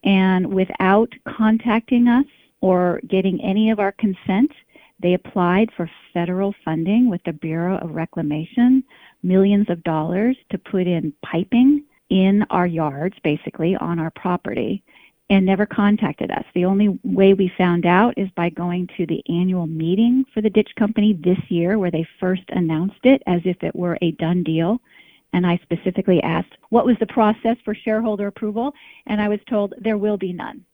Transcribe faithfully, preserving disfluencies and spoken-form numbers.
And without contacting us or getting any of our consent, they applied for federal funding with the Bureau of Reclamation, millions of dollars to put in piping in our yards, basically on our property, and never contacted us. The only way we found out is by going to the annual meeting for the ditch company this year, where they first announced it as if it were a done deal. And I specifically asked, what was the process for shareholder approval? And I was told there will be none.